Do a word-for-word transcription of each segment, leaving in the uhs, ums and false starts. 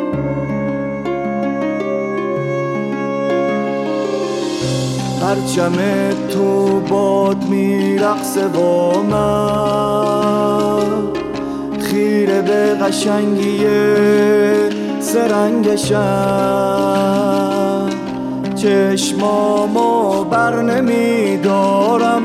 پرچم تو باد میرقصه با من، خیره به قشنگی سرنگشم، چشمامو بر نمیدارم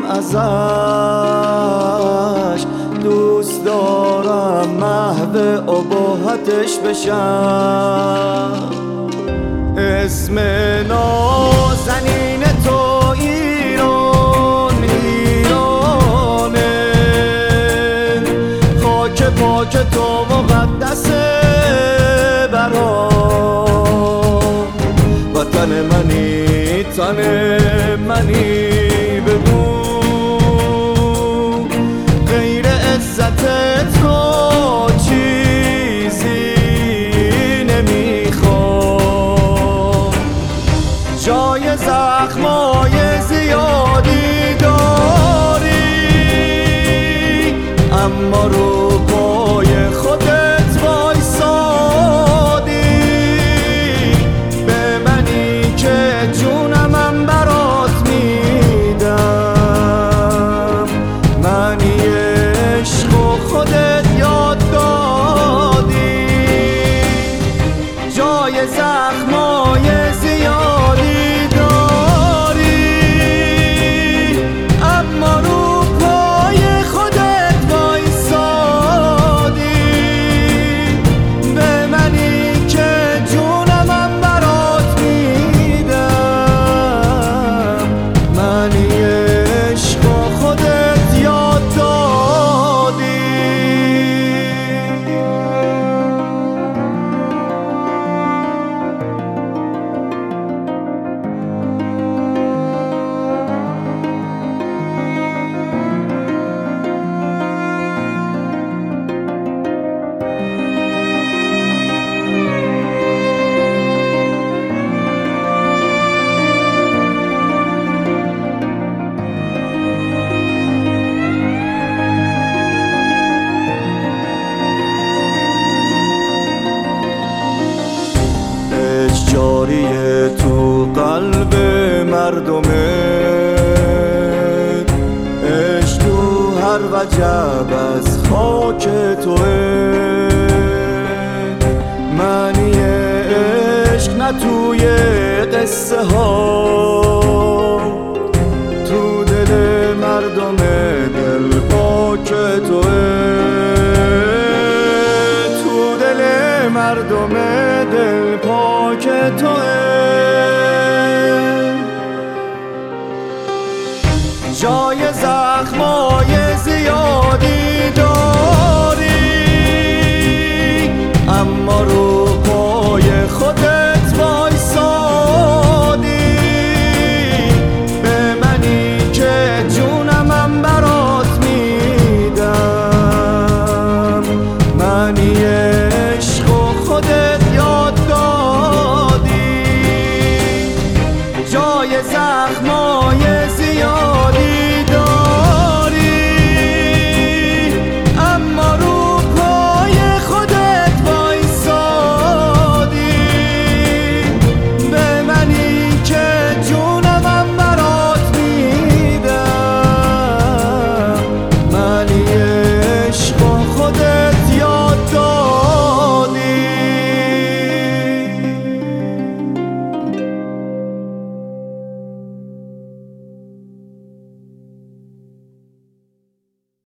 ازش، دوست دارم محو ابهتش بشم. اسم نازنین تو ایران ایرانه، خاک پاک تو مقدسه برام، وطن منی تن منی بگو، غیر عزت تو چیزی نمیخوام. جای زخمای زیادی داری، اما رو پای خودت وایسادی، به منی که جونمم برات میدم، منی عشق و خودت یاد دادی. جای زخمای زیادی داری، اما رو پای خودت وایسادی، به منی که جونمم برات میدم، منی عشق و خودت یاد دادی. جاریه تو قلب مردمه، عشق تو هر وجب از خاک توه، معنی عشق نه توی قصه ها، تو دل مردم دل پاک توه، تو دل مردم دل پاک توه. جای زخمای زیادی داری،